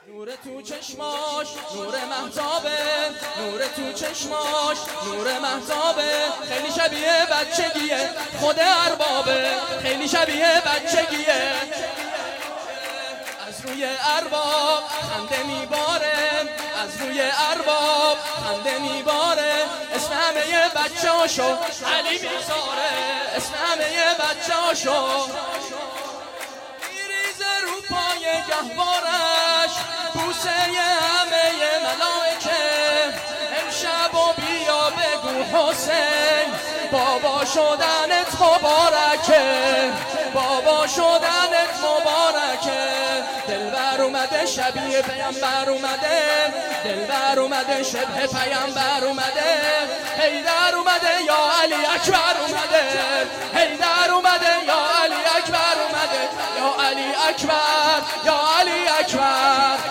نور تو چشماش نور مهتابه، نور تو چشماش نور مهتابه، خیلی شبیه بچگیه خود اربابه، خیلی شبیه بچگیه. از روی ارباب خنده میباره، از روی ارباب خنده میباره، اسم همه بچه‌هاشو علی میذاره، اسم همه بچه‌هاشو میریزه رو پای گهوارش، بوسه همه ملائکه. امشب و بیا بگو حسین بابا شدنت مبارکه، بابا شدنت مبارکه. دلبر اومده شبیه پیامبر اومده، دلبر اومده شبه پیامبر اومده، حیدر اومده یا علی اکبر اومده، حیدر اومده یا علی اکبر اومده، یا علی اکبر یا علی اکبر.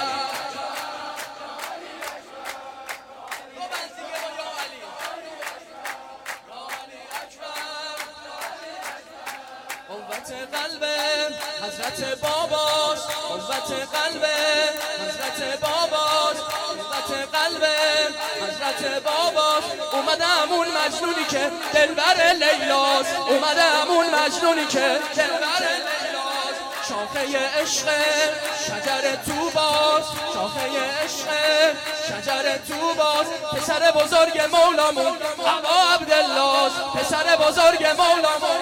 قوت قلب حضرت باباست، قوت قلب حضرت باباست، قوت قلب حضرت باباست. اومدم اون مجنونی که دلبر لیلاست، اومدم اون مجنونی که دلبر لیلاست. شاخه عشق شجر توباست، شاخه عشق شجر توباست. پسر بزرگ مولامون آقا عبدالله، پسر بزرگ مولامون.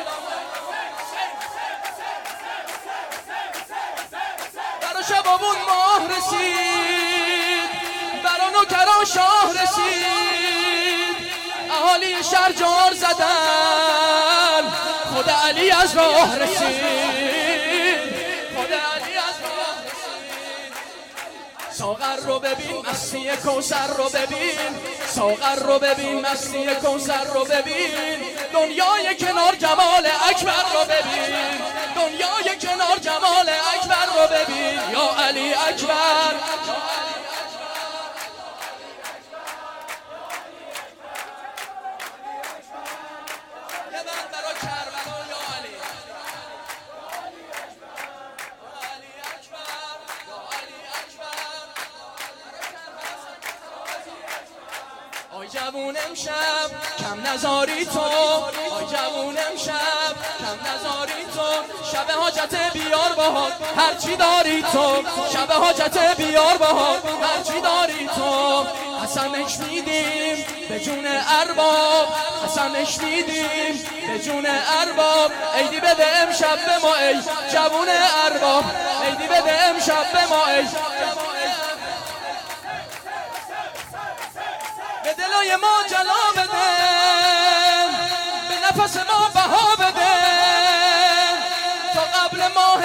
شبابون ماه رسید، برا نوکران شاه رسید، اهالی شهر جار زدن، خود علی از راه رسید، خود علی از راه رسید. ساغر رو ببین مستی کوثر رو ببین، ساغر رو ببین مستی کوثر رو ببین، دنیای کنار جمال اکبر رو ببین، دنیای کنار جمال اکبر رو ببین، یا علی اکبر. آی جوون امشب کم نزاری تو، آی جوون امشب کم نزاری تو، شب حاجت بیار باهات هرچی داری تو، شب حاجت بیار باهات هرچی داری تو. قسمش میدیم به جون ارباب، قسمش میدیم به جون ارباب، عیدی بده امشب به ما ای جوون ارباب، عیدی بده امشب به ما ای. به دلای ما جلا بده، به نفس ما بها بده، تا قبل ماه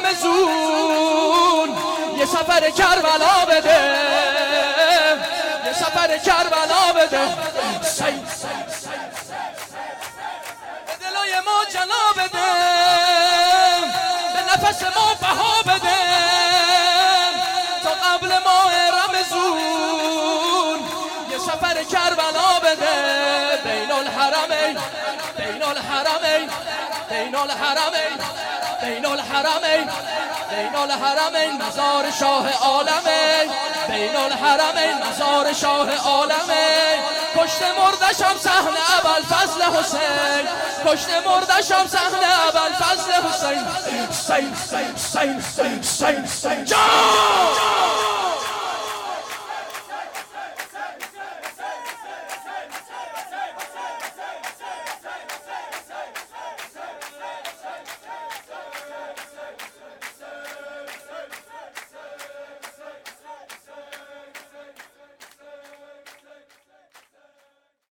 رمضان یه سفر کربلا بده، یه سفر کربلا بده. به دلای ما جلا بده، به نفس ما بها بده، تا قبل ماه رمضان سفر کربلا بده. بین الحرمین بین الحرمین بین الحرمین بین الحرمین بین الحرمین مزار شاه عالمین، بین الحرمین مزار شاه عالمین. کشت مردشم صحن ابوالفضل حسین، کشت مردشم صحن ابوالفضل حسین. سین سین سین سین سین سین جان